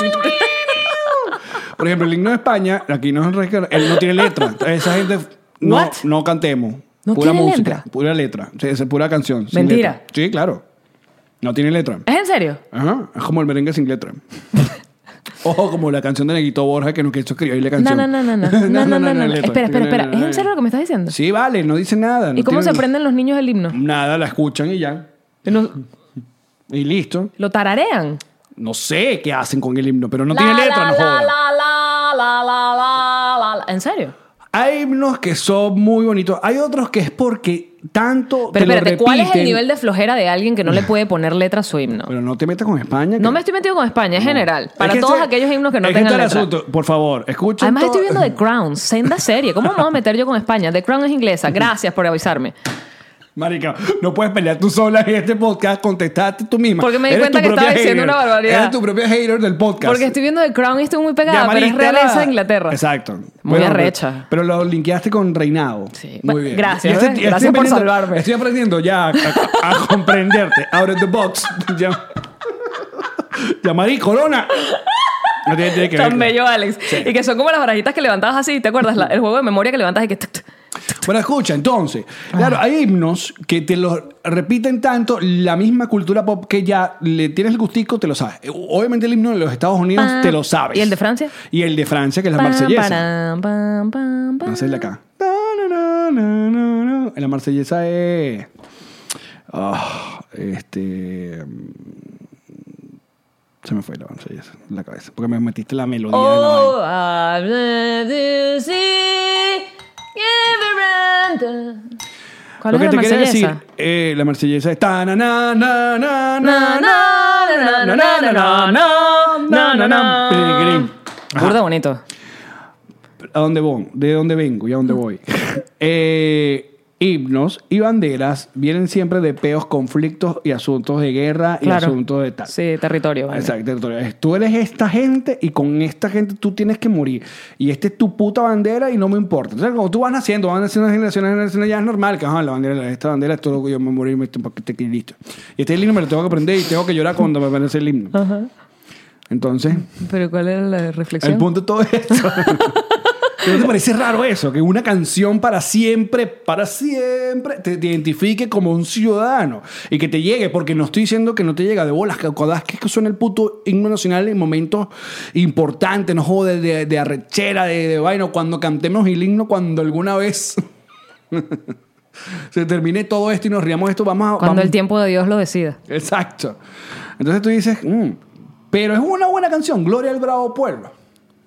Por ejemplo, el himno de España, aquí no, él no tiene letra. Esa gente What? no cantemos. ¿No Pura tiene música, letra? pura letra. Sí, es pura canción. sin Mentira. letra. Sí, claro. No tiene letra. ¿Es en serio? Ajá. Es como el merengue sin letra. Ojo, como la canción de Neguito Borja que eso escribió ahí la canción. No. letra. Espera. ¿Es en serio lo que me estás diciendo? Sí, vale, no dice nada. ¿Y no cómo se tiene- aprenden los niños el himno? Nada, la escuchan y ya. Y listo. ¿Lo tararean? No sé qué hacen con el himno, pero no tiene letra, no jodas. ¿En serio? Hay himnos que son muy bonitos. Hay otros que es porque tanto Pero te lo espérate, ¿cuál es el repiten. nivel de flojera de alguien que no le puede poner letra a su himno? Pero no te metas con España. No me estoy metido con España, es general. Para Es que todos ese- aquellos himnos que no es que tengan este es el letra. asunto. Por favor, escuchen. Además todo- estoy viendo The Crown, senda serie. ¿Cómo me voy a meter yo con España? The Crown es inglesa. Gracias por avisarme. Marica, no puedes pelear tú sola en este podcast, contestaste tú misma. Porque me di Eres cuenta tu que estaba propia diciendo una barbaridad. Eres tu propia hater del podcast. Porque estoy viendo The Crown y estoy muy pegada, pero es Llamariste a realeza de Inglaterra. Exacto. Muy arrecha. Pero lo linkeaste con reinado. Sí. Muy Bueno, bien. gracias, Ya ¿ves? ya Gracias por aprendiendo- salvarme. Estoy aprendiendo ya a comprenderte. Out of the box. Ya Marí Corona. No tiene que ver. Tan bello, Alex. Y que son como las barajitas que levantabas así, ¿te acuerdas? El juego de memoria que levantas y que... Bueno, escucha, entonces, claro, hay himnos que te los repiten tanto la misma cultura pop que ya le tienes el gustico, te lo sabes. Obviamente el himno de los Estados Unidos te lo sabes. ¿Y el de Francia? Y el de Francia, que es la marsellesa. Esa es la acá. La marsellesa es... Se me fue la marsellesa en la cabeza. Porque me metiste la melodía de la Oh, vaina. I love to see you. ¿Cuál Lo es que la te quería decir, marsellesa? la marsellesa es ta na na na na na Na, na na na na na na na Peregrín. Ajá. Burda bonito. ¿A dónde voy? ¿De dónde vengo y a dónde voy? Himnos y banderas vienen siempre de peos, conflictos y asuntos de guerra y Claro. asuntos de tal. Sí, territorio. Vale. Exacto, territorio. Tú eres esta gente y con esta gente tú tienes que morir. Y esta es tu puta bandera y no me importa. Entonces, como tú vas naciendo generaciones, ya es normal que la bandera, esta bandera es todo lo que yo me morir, para que esté listo. Y este himno me lo tengo que aprender y tengo que llorar cuando me aparece el himno. Ajá. Entonces, ¿Pero cuál es la reflexión? el punto de todo esto. ¿No te parece raro eso? Que una canción para siempre te identifique como un ciudadano y que te llegue, porque no estoy diciendo que no te llega de bolas, que cada vez que suena el puto himno nacional en momentos importantes, no jode de arrechera, de vaina, cuando cantemos el himno, cuando alguna vez se termine todo esto y nos riamos de esto, Cuando el tiempo de Dios lo decida. Exacto. Entonces tú dices, pero es una buena canción, Gloria al Bravo Pueblo.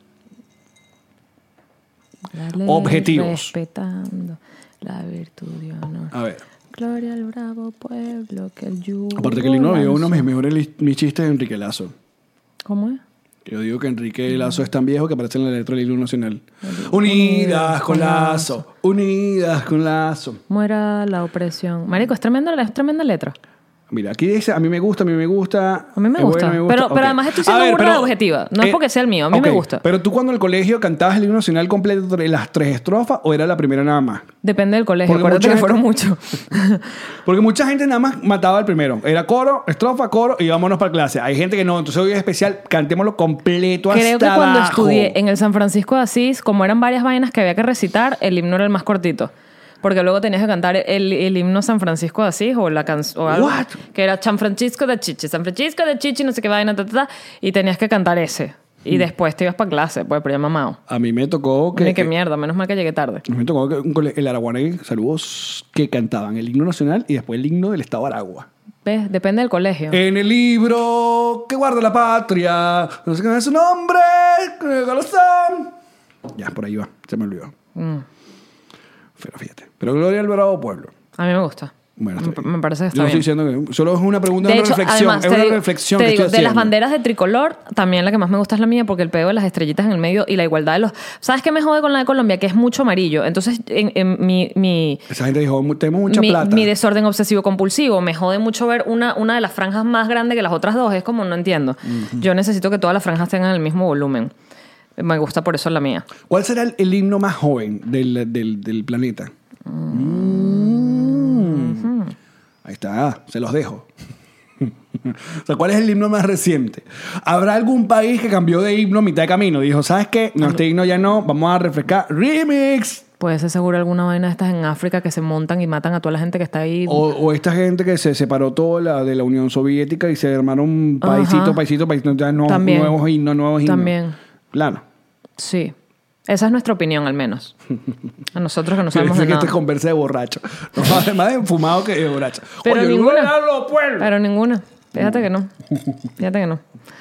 La ley Objetivos. Respetando la virtud de honor. A ver. Gloria al bravo pueblo que el yugo Aparte que el himno, lanzó. uno de mis mejores mis chistes de Enrique Lazo. ¿Cómo es? Yo digo que Enrique Lazo es tan viejo que aparece en la letra del himno nacional. Unidas con Lazo, unidas con Lazo. Muera la opresión. Marico, es tremenda letra. Mira, aquí dice, a mí me gusta. A mí me es gusta. bueno, Pero Ok. además estoy A siendo ver, burda pero, objetiva. No es porque sea el mío. A mí me ok, gusta. Pero tú cuando en el colegio cantabas el himno nacional completo de las 3 estrofas o era la primera nada más. Depende del colegio. Porque Acuérdate mucha que fueron muchos. Porque mucha gente nada más mataba el primero. Era coro, estrofa, coro y vámonos para clase. Hay gente que no. Entonces hoy es especial, cantémoslo completo hasta Creo que cuando abajo. estudié en el San Francisco de Asís, como eran varias vainas que había que recitar, el himno era el más cortito. Porque luego tenías que cantar el himno San Francisco de Asís o la canción o algo What? que era San Francisco de Chichi, no sé qué vaina, y tenías que cantar ese. Y después te ibas para clase, pues, pero ya mamado. A mí me tocó que... Mire qué mierda, menos mal que llegué tarde. Me tocó que el Araguaney, saludos, que cantaban el himno nacional y después el himno del Estado de Aragua. ¿Ves? Depende del colegio. En el libro que guarda la patria, no sé qué es su nombre, con el corazón. Ya, por ahí va, se me olvidó. Pero fíjate. Pero Gloria al Bravo Pueblo. A mí me gusta. Bueno, está bien. Me parece que está Yo no bien. estoy diciendo que solo es una pregunta, De una hecho, reflexión. además, Es te una digo- reflexión te que digo, estoy de las haciendo. banderas de tricolor, también la que más me gusta es la mía, porque el pedo de las estrellitas en el medio y la igualdad de los... ¿Sabes qué me jode con la de Colombia? Que es mucho amarillo. Entonces, en mi Esa gente dijo, tenemos mucha plata. mi desorden obsesivo compulsivo me jode mucho ver una de las franjas más grande que las otras dos. Es como, no entiendo. Yo necesito que todas las franjas tengan el mismo volumen. Me gusta por eso la mía. ¿Cuál será el himno más joven del planeta? Ahí está, se los dejo. O sea, ¿cuál es el himno más reciente? ¿Habrá algún país que cambió de himno a mitad de camino? Dijo, ¿sabes qué? No, este himno ya no, vamos a refrescar. ¡Remix! Puede ser seguro alguna vaina de estas en África que se montan y matan a toda la gente que está ahí. O esta gente que se separó toda de la Unión Soviética y se armaron paisito, ya no, También. nuevos himnos. También. Claro. Sí. Esa es nuestra opinión, al menos. A nosotros que no sabemos Parece de que nada. esta es conversa de borracho. No, más de enfumado que de borracho. Pero Oye, ninguna. Gloria a los pueblos. Pero ninguna. Fíjate que no. Fíjate que no.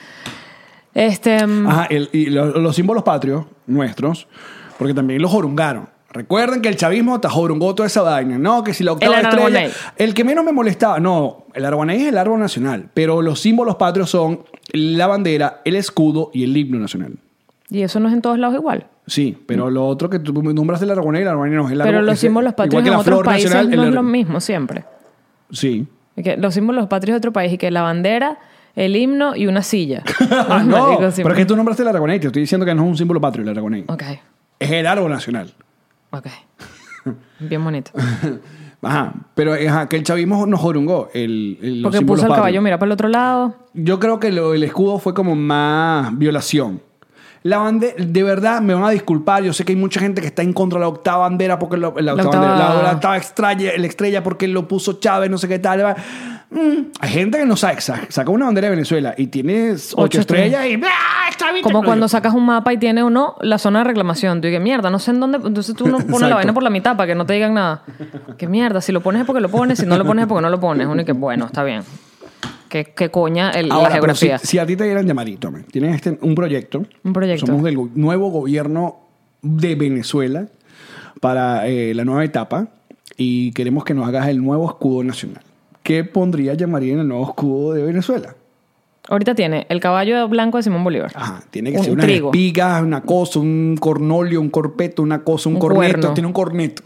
Ajá, y los símbolos patrios nuestros, porque también los jorungaron. Recuerden que el chavismo hasta jorungó toda esa vaina, ¿no? Que si la octava El estrella... Aragonés. El que menos me molestaba... No, el Aragonés es el árbol nacional, pero los símbolos patrios son la bandera, el escudo y el himno nacional. Y eso no es en todos lados igual. Sí, pero lo otro que tú nombraste el aragonés, el aragonés no es el árbol. Pero los símbolos patrios en otros países no es lo mismo siempre. Sí. Y que los símbolos patrios de otro país y que la bandera, el himno y una silla. No, pero es que tú nombraste el aragonés. Te estoy diciendo que no es un símbolo patrio el aragonés. Ok, Es el árbol nacional. ok. Bien bonito. Ajá, pero que el chavismo nos jorungó los Porque símbolos puso el patrios. caballo, mira para el otro lado. Yo creo que el escudo fue como más violación. La bandera, de verdad, me van a disculpar. Yo sé que hay mucha gente que está en contra de la octava bandera porque la octava estrella porque lo puso Chávez, no sé qué tal. Hay gente que no sabe. Saca una bandera de Venezuela y tiene 8 estrellas y está bien. Como cuando sacas un mapa y tiene uno la zona de reclamación. Tú dices, mierda, no sé en dónde. Entonces tú no pones Exacto. la vaina por la mitad para que no te digan nada. Que mierda, si lo pones es porque lo pones, si no lo pones es porque no lo pones. Uno y que bueno, está bien. ¿Qué coña la Ahora, pero geografía? si a ti te dieran llamar, tome, tienes un proyecto. Un proyecto. Somos del nuevo gobierno de Venezuela para la nueva etapa y queremos que nos hagas el nuevo escudo nacional. ¿Qué llamaría en el nuevo escudo de Venezuela? Ahorita tiene el caballo blanco de Simón Bolívar. Ajá, tiene que Un ser unas trigo. espigas, una cosa, un cornolio, un corpeto, una cosa, un corneto. cuerno. Tiene un corneto.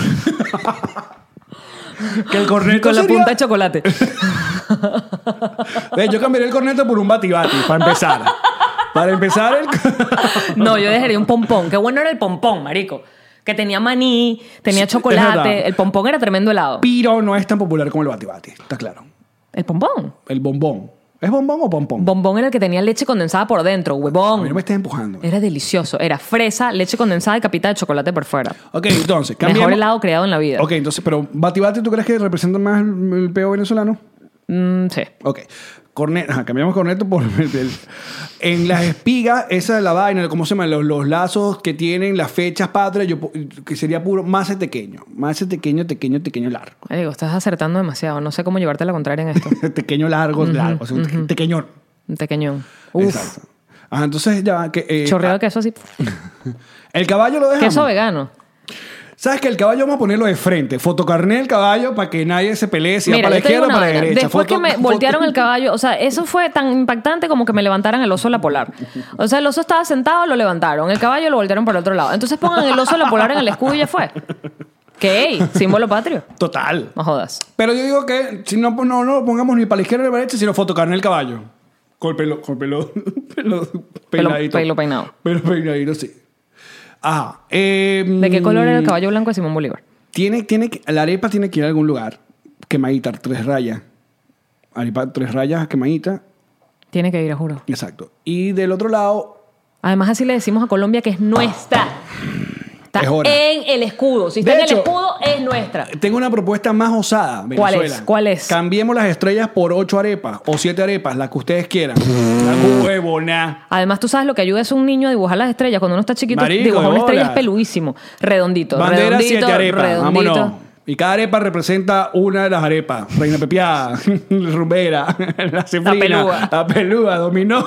Que el corneto Con la sería- punta de chocolate. Yo cambiaría el corneto por un batibati, para empezar. Para empezar No, yo dejaría un pompón. Qué bueno era el pompón, marico. Que tenía maní, tenía Sí, es verdad. chocolate. El pompón era tremendo helado. Piro no es tan popular como el batibati, está claro. ¿El pompón? El bombón. ¿Es bombón o pompón? Bombón era el que tenía leche condensada por dentro, A mí huevón. no me estés empujando. Era delicioso. Era fresa, leche condensada y capita de chocolate por fuera. Ok, entonces, cambiamos. Mejor helado creado en la vida. Ok, entonces, pero batibati, ¿tú crees que representa más el peo venezolano? Sí. Ok. Cambiamos corneto por en las espigas, esa es la vaina, ¿cómo se llama? Los lazos que tienen las fechas patrias, que sería puro más pequeño, tequeño largo. Digo, estás acertando demasiado. No sé cómo llevarte la contraria en esto. Tequeño largo, largo, o sea, un tequeñón. Un tequeñón. Uf. Exacto. Ajá, entonces ya que Chorreado de queso así. el caballo lo dejamos. Queso vegano. ¿Sabes que el caballo vamos a ponerlo de frente? Fotocarné del caballo para que nadie se pelee si va Mira, para la yo te digo izquierda o una para la vaina. derecha. Después que me voltearon el caballo, o sea, eso fue tan impactante como que me levantaran el oso de la polar. O sea, el oso estaba sentado, lo levantaron. El caballo lo voltearon para el otro lado. Entonces pongan el oso de la polar en el escudo y ya fue. ¿Qué? Símbolo patrio. Total. No jodas. Pero yo digo que si no lo pongamos ni para la izquierda ni para la derecha, sino fotocarné el caballo. Con el pelo peinadito. Pelo peinado. Pelo peinadito, sí. Ajá. ¿De qué color era el caballo blanco de Simón Bolívar? La arepa tiene que ir a algún lugar. Quemadita, 3 rayas. Arepa, 3 rayas, quemadita. Tiene que ir, juro. Exacto. Y del otro lado, Además, así le decimos a Colombia que es nuestra. Está Es hora. en el escudo. Si está De en hecho, el escudo, es nuestra. tengo una propuesta más osada, ¿Cuál Venezuela. es? ¿Cuál es? Cambiemos las estrellas por 8 arepas o 7 arepas, las que ustedes quieran. La huevona. Además, tú sabes lo que ayuda es un niño a dibujar las estrellas. Cuando uno está chiquito, Marico, dibujar una estrella es hola. peludísimo. Redondito. Bandera redondito, 7 arepas, redondito. vámonos. Y cada arepa representa una de las arepas. Reina pepiada, rumbera, la cefrina, la pelúa, dominó.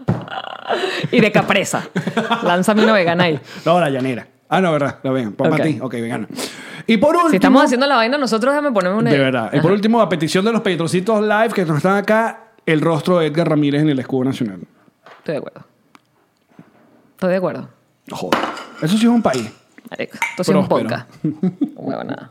Y de capresa. Lánzame una vegana ahí. No, la llanera. Ah, no, verdad, la ven. Para Ok. ti. Ok, vegana. Y por último... Si estamos haciendo la vaina, nosotros déjame ponerme una... De verdad. Y por último, a petición de los Petrocitos Live que nos están acá, el rostro de Edgar Ramírez en el escudo nacional. Estoy de acuerdo. Estoy de acuerdo. Joder. Eso sí es un país. Marico, esto sí es un Próspero. podcast. No huevo nada.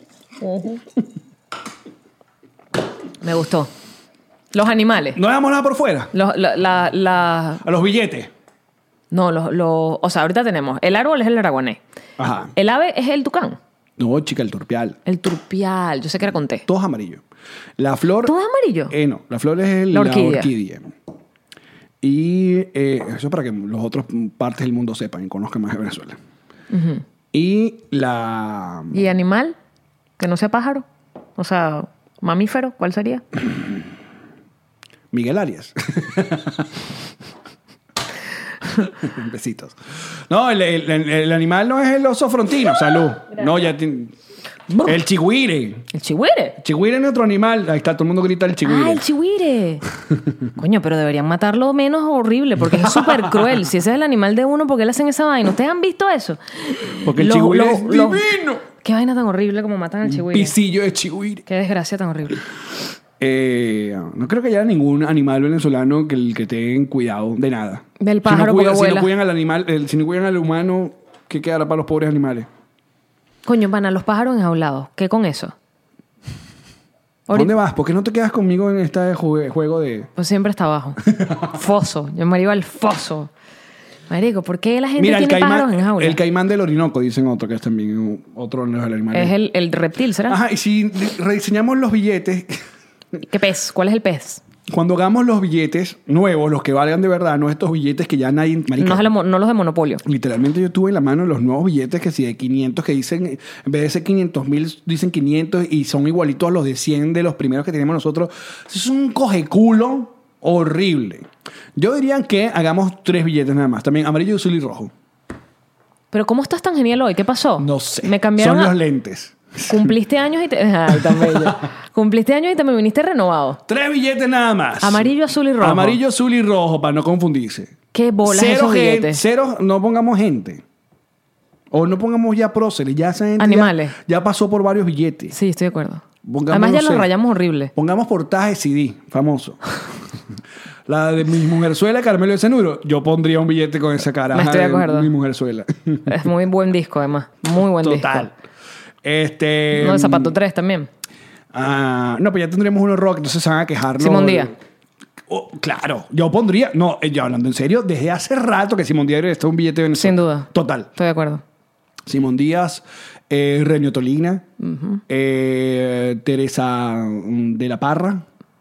Me gustó. Los animales. No dejamos nada por fuera. A A los billetes. No, o sea, ahorita tenemos... El árbol es el aragonés. Ajá. El ave es el tucán. No, chica, el turpial. El turpial. Yo sé que era con T. Todo es amarillo. La flor... ¿Todo es amarillo? No, la flor es La la orquídea. orquídea. Y eso es para que los otros partes del mundo sepan y conozcan más de Venezuela. Y la... ¿Y animal? Que no sea pájaro. O sea, mamífero. ¿Cuál sería? Miguel Arias. Besitos. No, el animal no es el oso frontino. Salud. No, ya tiene... El chigüire. El chihuire. Chigüire es otro animal. Ahí está, todo el mundo grita el chigüire. Ah, el chihuire. Coño, pero deberían matarlo menos horrible porque es súper cruel. Si ese es el animal de uno, ¿por qué le hacen esa vaina? ¿Ustedes han visto eso? Porque el chigüire es divino. Qué vaina tan horrible como matan al chihuire. Pisillo de chigüire. Qué desgracia tan horrible. No creo que haya ningún animal venezolano que tenga cuidado de nada. Del pájaro si no porque si no vuela. cuidan al animal, si no cuidan al humano, ¿qué quedará para los pobres animales? Coño, van a los pájaros enjaulados. ¿Qué con eso? ¿A dónde vas? ¿Por qué no te quedas conmigo en este juego de...? Pues siempre está abajo. Foso. Yo me iba al foso. Marico, ¿por qué la gente tiene pájaros en jaula? el caimán del Orinoco, dicen otro, que es también otro de los animales. Es el reptil, ¿será? Ajá, y si rediseñamos los billetes, ¿Qué pez? ¿Cuál es el pez? cuando hagamos los billetes nuevos, los que valgan de verdad, no estos billetes que ya nadie... marica, No los de Monopolio. literalmente yo tuve en la mano los nuevos billetes que si de 500 que dicen, en vez de ser 500,000, dicen 500 y son igualitos a los de 100 de los primeros que teníamos nosotros. Eso es un cogeculo horrible. Yo diría que hagamos 3 billetes nada más. También amarillo, azul y rojo. Pero ¿cómo estás tan genial hoy? ¿Qué pasó? No sé. Me cambiaron Son a- los lentes. Cumpliste años y te... Ay, tan bello. Cumpliste años y te me viniste renovado. 3 billetes nada más. Amarillo, azul y rojo. Amarillo, azul y rojo, para no confundirse. ¿Qué bolas esos billetes? Cero, no pongamos gente. O no pongamos ya próceres. Ya esa gente Animales. ya pasó por varios billetes. Sí, estoy de acuerdo. Pongamos, Además ya no los sé, rayamos horrible. Pongamos portaje CD, famoso. La de mi mujerzuela, Carmelo de Cenuro. Yo pondría un billete con esa cara. Me estoy de acuerdo. Mi mujerzuela. Es muy buen disco, además. Muy buen Total. disco. No, de Zapato 3 también. No, pues ya tendríamos uno rock, entonces se van a quejar. ¿no? Simón Díaz. Oh, claro, yo pondría. No, yo hablando en serio, desde hace rato que Simón Díaz está un billete de Venezuela. Sin duda. Total. Estoy de acuerdo. Simón Díaz, Renio Tolina, Teresa de la Parra,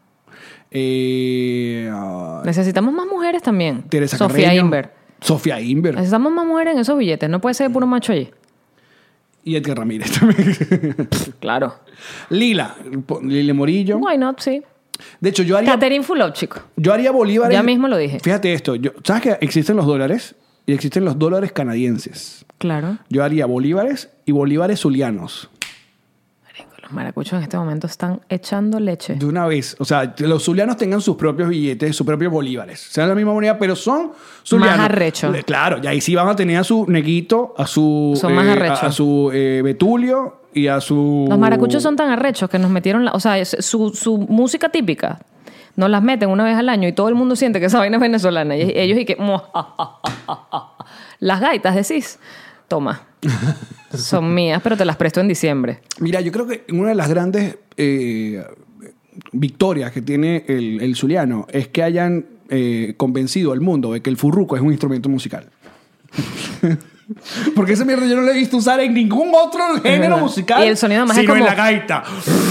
Necesitamos más mujeres también. Teresa Sofía Carreño, Inver. Sofía Inver Necesitamos más mujeres en esos billetes. No puede ser puro macho allí. y Edgar Ramírez también. Claro. Lila Morillo. Why not, sí. De hecho, yo haría Catherine Fulop, chico. bolívares. Ya mismo lo dije. Fíjate esto. ¿Sabes que existen los dólares? Y existen los dólares canadienses. Claro. Yo haría bolívares y bolívares zulianos. Marico, los maracuchos en este momento están echando leche. De una vez. O sea, que los zulianos tengan sus propios billetes, sus propios bolívares. Sean la misma moneda, pero son zulianos. Más arrecho. Claro, y ahí sí van a tener a su neguito, a su... Son más arrechos. a su Betulio y a su... Los maracuchos son tan arrechos que nos metieron... O sea, su música típica nos las meten una vez al año y todo el mundo siente que esa vaina es venezolana. Y ellos y que... Las gaitas, decís. Toma. Son mías, pero te las presto en diciembre. Mira, yo creo que una de las grandes victorias que tiene el zuliano es que hayan convencido al mundo de que el furruco es un instrumento musical. Porque esa mierda yo no la he visto usar en ningún otro género verdad. musical. Y el sonido más es sino en como- la gaita.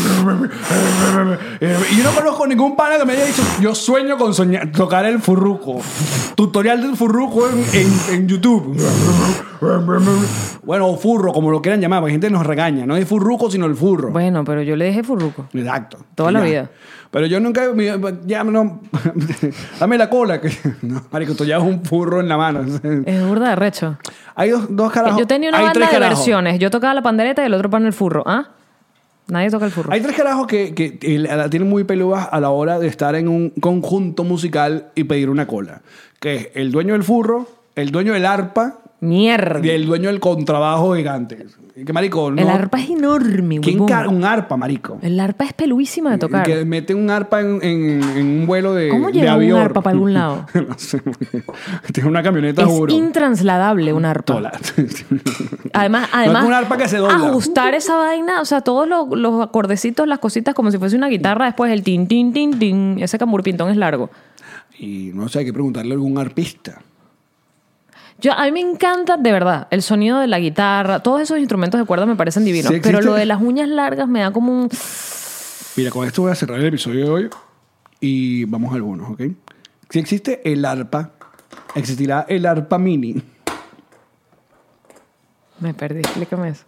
Y yo no conozco ningún pana que me haya dicho, yo sueño con tocar el furruco. Tutorial del furruco en YouTube. Bueno, o furro, como lo quieran llamar, porque gente nos regaña. No es furruco, sino el furro. Bueno, pero yo le dije furruco. Exacto. Toda Y la ya. vida. Pero yo nunca... Ya, no... Dame la cola. Que, no, marico, tú llevas un furro en la mano. Es burda de recho. Hay dos carajos. Yo tenía una hay banda tres de carajos. versiones. Yo tocaba la pandereta y el otro pana el furro. ¿Ah? Nadie toca el furro. Hay 3 carajos que la tienen muy peludas a la hora de estar en un conjunto musical y pedir una cola. Que es el dueño del furro, el dueño del arpa Mierda. y el dueño del contrabajo gigante. Que marico, no... El arpa es enorme, ¿Quién huevón. carga un arpa, marico? El arpa es peluísima de tocar. Que mete un arpa en un vuelo de ¿Cómo de lleva un avión. arpa para algún lado? No sé. Tiene una camioneta, Es juro. intrasladable un arpa. Tola. Además, No es un arpa que se dobla. ajustar esa vaina, o sea, todos los acordecitos, las cositas, como si fuese una guitarra, después el tin, tin, tin, tin. Ese camurpintón es largo. Y no sé, hay que preguntarle a algún arpista. A mí me encanta, de verdad, el sonido de la guitarra. Todos esos instrumentos de cuerda me parecen divinos. Sí existe. Pero lo de las uñas largas me da como un... Mira, con esto voy a cerrar el episodio de hoy y vamos a algunos, ¿ok? Si existe el arpa, existirá el arpa mini. Me perdí, explícame eso.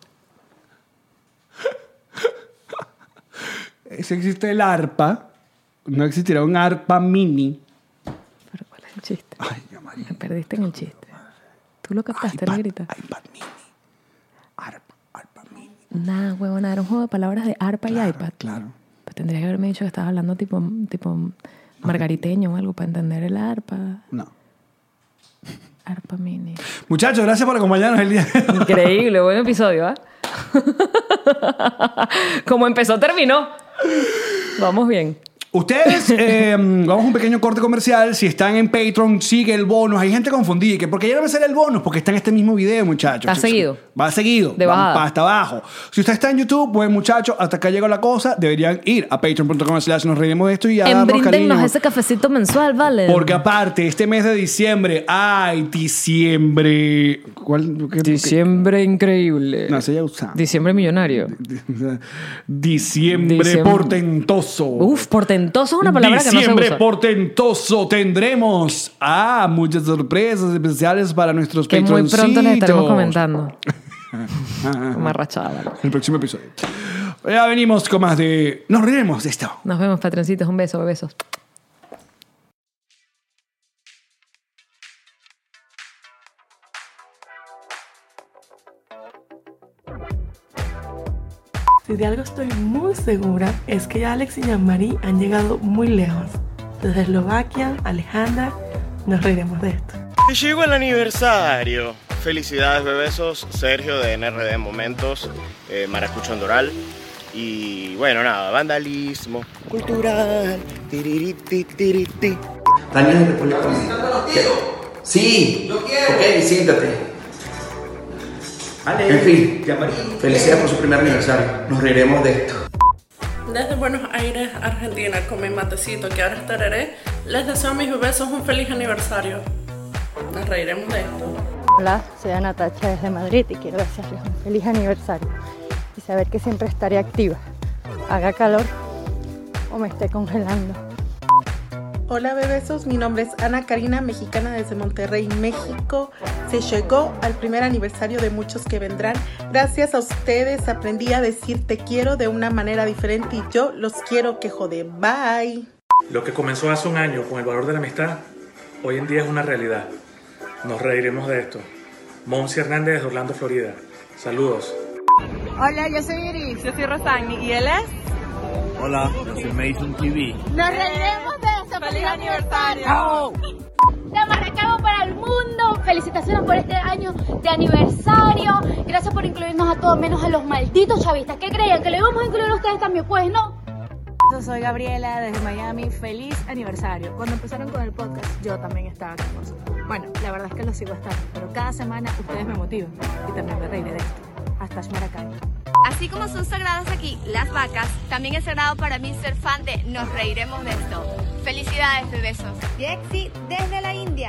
Si existe el arpa, no existirá un arpa mini. Pero ¿cuál es el chiste? Ay, ya, María. Me perdiste en el chiste. Tú lo captaste, negrita. iPad mini. Arpa mini. Nah, huevona, era un juego de palabras de arpa y iPad. Claro. Pues tendrías que haberme dicho que estabas hablando tipo margariteño o algo para entender el arpa. No. Arpa mini. Muchachos, gracias por acompañarnos el día de hoy. Increíble, buen episodio, ¿ah? Como empezó, terminó. Vamos bien. Ustedes, vamos a un pequeño corte comercial. Si están en Patreon, sigue el bonus. Hay gente confundida. Que ¿por qué ya no me sale el bonus? Porque está en este mismo video, muchachos. ¿Está seguido? Va seguido. De bajada. Va hasta abajo. Si usted está en YouTube, pues muchachos, hasta acá llegó la cosa. Deberían ir a patreon.com/nos reiremos de esto y a darnos Embríndennos cariño. ese cafecito mensual, ¿vale? Porque aparte, este mes de diciembre, diciembre. ¿Cuál? Diciembre increíble. No, se ya usado. Diciembre millonario. Diciembre portentoso. Uf, portentoso es una palabra que no se Diciembre usa. portentoso. Tendremos muchas sorpresas especiales para nuestros Que muy patroncitos. pronto les estaremos comentando. Más rachada, ¿vale? El próximo episodio. Ya venimos con más de... Nos reiremos de esto. Nos vemos, patroncitos. Un beso, besos. Si de algo estoy muy segura es que Alex y Jean-Marie han llegado muy lejos. Desde Eslovaquia, Alejandra, nos reiremos de esto. Y llegó el aniversario. Felicidades, bebesos. Sergio de NRD Momentos, Maracucho Andoral. Y bueno, nada, vandalismo cultural. Tiririti, tiriti. Daniel de República Dominicana. Sí. Yo quiero. Ok, siéntate. En fin, felicidades por su primer aniversario. Nos reiremos de esto. Desde Buenos Aires, Argentina, con mi matecito que ahora es tereré, les deseo a mis bebesos un feliz aniversario. Nos reiremos de esto. Hola, soy Ana Tacha desde Madrid y quiero desearles un feliz aniversario y saber que siempre estaré activa, haga calor o me esté congelando. Hola bebesos, mi nombre es Ana Karina, mexicana desde Monterrey, México. Se llegó al primer aniversario de muchos que vendrán. Gracias a ustedes aprendí a decir te quiero de una manera diferente y yo los quiero que jode. Bye. Lo que comenzó hace un año con el valor de la amistad, hoy en día es una realidad. Nos reiremos de esto. Monsi Hernández de Orlando, Florida. Saludos. Hola, yo soy Iris. Yo soy Rosani y él es... Hola, yo soy Mason TV. Nos reiremos de eso. ¡Feliz aniversario! De Maracaibo para el mundo. Felicitaciones por este año de aniversario. Gracias por incluirnos a todos, menos a los malditos chavistas. ¿Qué creían? ¿Que le íbamos a incluir a ustedes también? Pues no. Yo soy Gabriela desde Miami, feliz aniversario. Cuando empezaron con el podcast yo también estaba con vosotros. Bueno, la verdad es que lo sigo estando, pero cada semana ustedes me motivan y también me reiré de esto. Hasta Maracaibo. Así como son sagradas aquí las vacas, también es sagrado para mí ser fan de Nos reiremos de esto. Felicidades, besos. Jexi desde la India.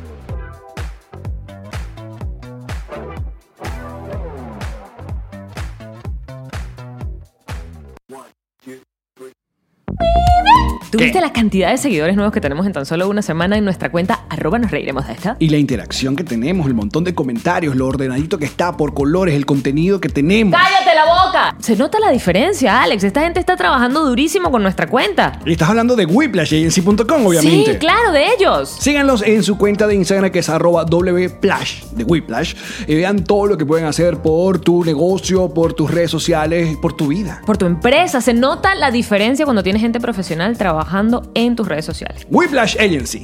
¿Tuviste la cantidad de seguidores nuevos que tenemos en tan solo una semana en nuestra cuenta @nos reiremos de esta? Y la interacción que tenemos, el montón de comentarios, lo ordenadito que está por colores, el contenido que tenemos. ¡Cállate la boca! Se nota la diferencia, Alex. Esta gente está trabajando durísimo con nuestra cuenta. Y estás hablando de whiplashagency.com, obviamente. Sí, claro, de ellos. Síganlos en su cuenta de Instagram que es @wplash de Whiplash. Y vean todo lo que pueden hacer por tu negocio, por tus redes sociales, por tu vida. Por tu empresa. Se nota la diferencia cuando tienes gente profesional trabajando en tus redes sociales. Whiplash Agency.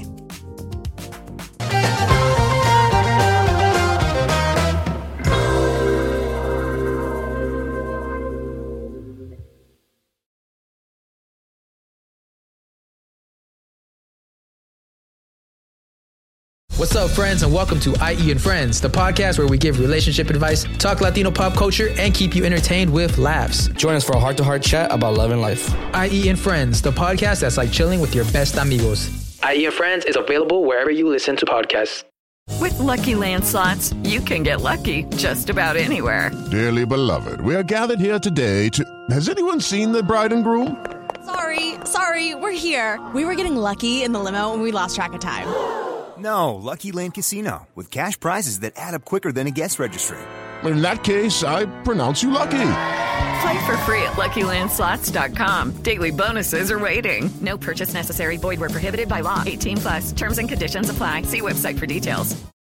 What's up, friends, and welcome to IE and Friends, the podcast where we give relationship advice, talk Latino pop culture, and keep you entertained with laughs. Join us for a heart-to-heart chat about love and life. IE and Friends, the podcast that's like chilling with your best amigos. IE and Friends is available wherever you listen to podcasts. With Lucky Land Slots, you can get lucky just about anywhere. Dearly beloved, we are gathered here today to... Has anyone seen the bride and groom? Sorry, we're here. We were getting lucky in the limo and we lost track of time. No, Lucky Land Casino, with cash prizes that add up quicker than a guest registry. In that case, I pronounce you lucky. Play for free at LuckyLandSlots.com. Daily bonuses are waiting. No purchase necessary. Void where prohibited by law. 18+. Terms and conditions apply. See website for details.